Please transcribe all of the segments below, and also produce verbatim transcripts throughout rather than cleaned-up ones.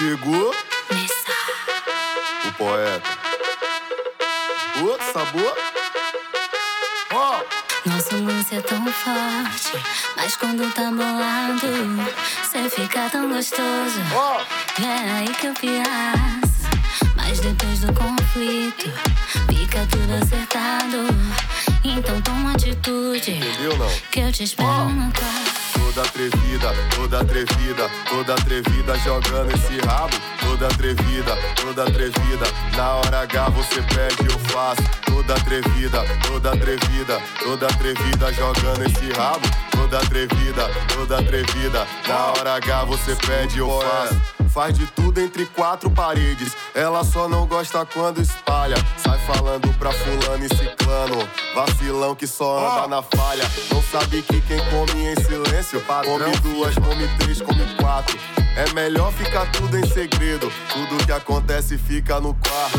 Chegou Nessa. o poeta. Outro sabor. Ó. Oh. Nosso lance é tão forte, mas quando tá bolado, cê fica tão gostoso. Ó. É aí que eu piaço. Mas depois do conflito, fica tudo acertado. Então toma atitude, Entendeu, não? que eu te espero Oh. no quarto. Toda atrevida, toda atrevida, toda atrevida jogando esse rabo. Toda atrevida, toda atrevida, na hora H você pede, eu faço. Toda atrevida, toda atrevida, toda atrevida jogando esse rabo. Toda atrevida, toda atrevida, na hora H você pede, eu faço. Faz de tudo entre quatro paredes, ela só não gosta quando espalha. Sai falando pra fulano e ciclano, vacilão que só anda na falha. Não sabe que quem come em silêncio come duas, come três, come quatro. É melhor ficar tudo em segredo, tudo que acontece fica no quarto.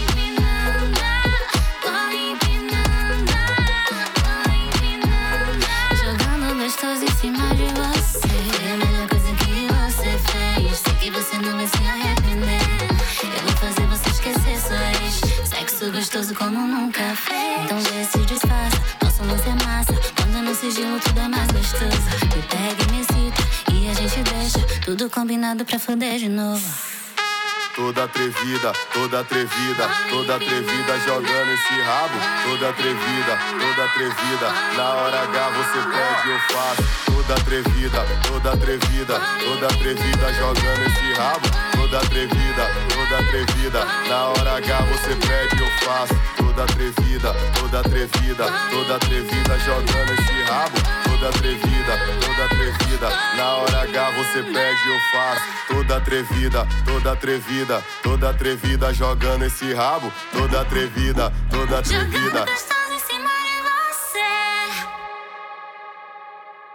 Jogando gostoso em cima de você. Foi a melhor coisa que você fez. Sei que você não vai se arrepender. Eu vou fazer você esquecer sua ex. Sexo gostoso como nunca fez. Então vê se disfarça, nosso lance é massa. Quando no sigilo tudo é mais gostoso. Me pega e me excita e a gente deixa tudo combinado pra foder de novo. Toda atrevida, toda atrevida, toda atrevida jogando esse rabo. Toda atrevida, toda atrevida, na hora H você pede, eu faço. Toda atrevida, toda atrevida, toda atrevida jogando esse rabo. Toda atrevida, toda atrevida, na hora H você pede, eu faço. Toda atrevida, toda atrevida, toda atrevida jogando esse rabo. Toda atrevida, toda atrevida, na hora H você pede, eu faço. Toda atrevida, toda atrevida, toda atrevida jogando esse rabo. Toda atrevida, toda atrevida.